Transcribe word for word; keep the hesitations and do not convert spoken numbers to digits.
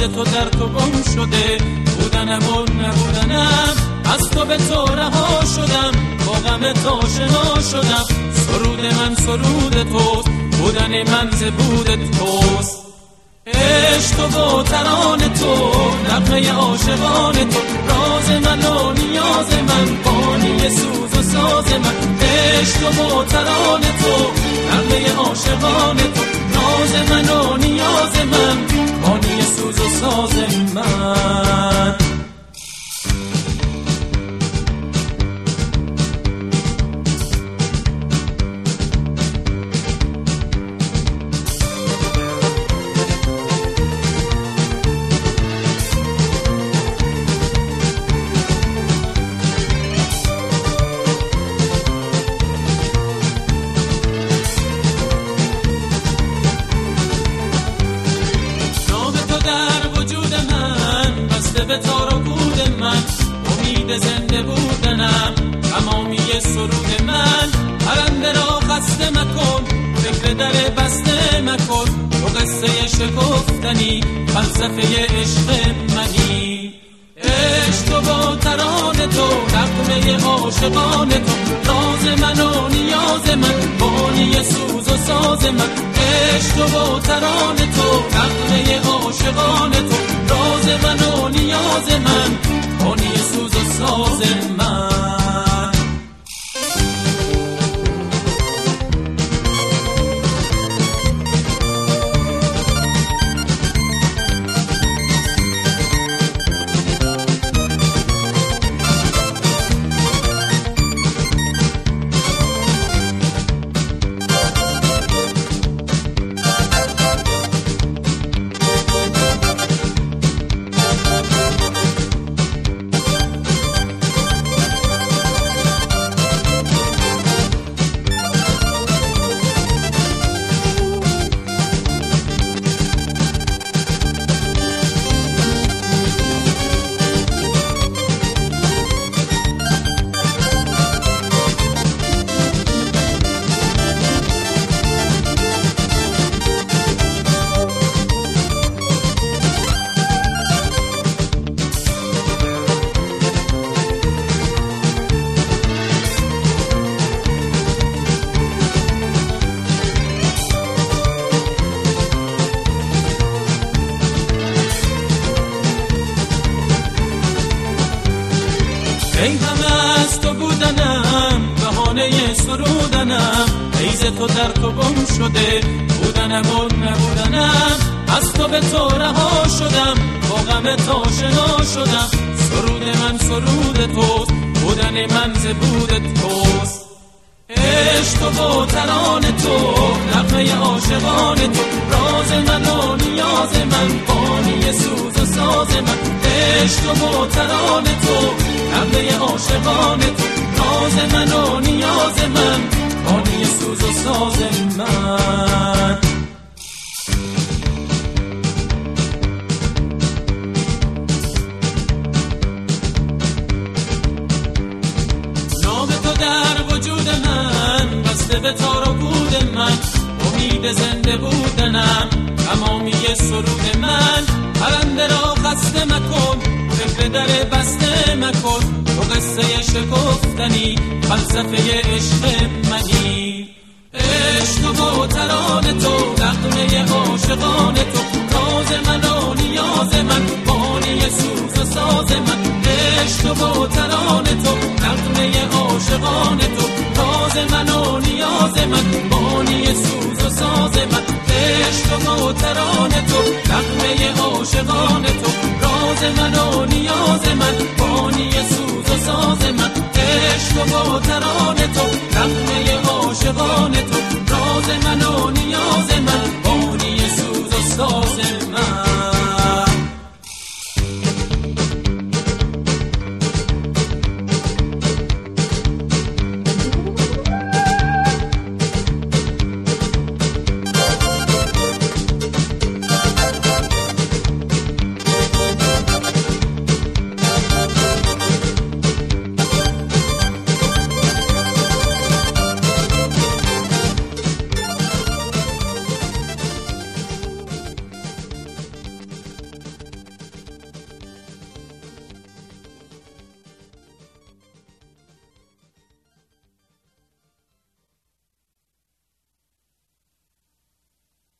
تو در تو گم شده، بودنم و نبودنم، از تو به تو رها شدم، با غم تو آشنا شدم. سرود من سرود توست، بودن من ز بود توست. عشق تو و تران تو، نغمه عاشقان تو، راز من و نیاز من، بانی سوز و ساز من. عشق تو و تران تو، نغمه عاشقان تو، راز من و نیاز من، بانی سوز و ساز من. به تار و بود من، امید زنده بودنم، تمامی سرود من. پرنده را خسته مکن، فکر در بسته مکن، تو قصه شکفتنی، فلسفه عشق منی. عشق تو با تران تو، نغمه عاشقان تو، راز من و نیاز من، بانی سوز و ساز من. عشق تو با تران تو، نغمه عاشقان تو، راز من و نیاز من، بانی سوز و ساز من. ای همه از تو بودنم، بهانه سرودنم، ای ز تو در تو گم شده، بودنم و نبودنم، از تو به تو رها شدم، با غم تو آشنا شدم. سرود من سرود توست، بودن من ز بود توست. عشق تو و تران تو، نغمه عاشقان تو، راز من و نیاز من، بانی سوز و ساز من. عشق تو و تران تو، نغمه عاشقان تو، راز من و نیاز من، بانی سوز و ساز من. نام تو در وجود من، بسته به تار و پود من، امید زنده بودنم، تمامی سرود من. پرنده را خسته مکن، فکر در بسته مکن، تو قصه شکفتنی، فلسفه عشق منی. عشق تو و تران تو، نغمه عاشقان تو، راز من و نیاز من، بانی سوز و ساز من. عشق تو و تران تو، نغمه عاشقان تو، راز من و نیاز من، بانی سوز و ساز من. عشق تو و تران تو، نغمه عاشقان تو، راز من و نیاز من، بانی سوز و ساز من. عشق تو و تران تو، نغمه عاشقان تو، راز من و نیاز من.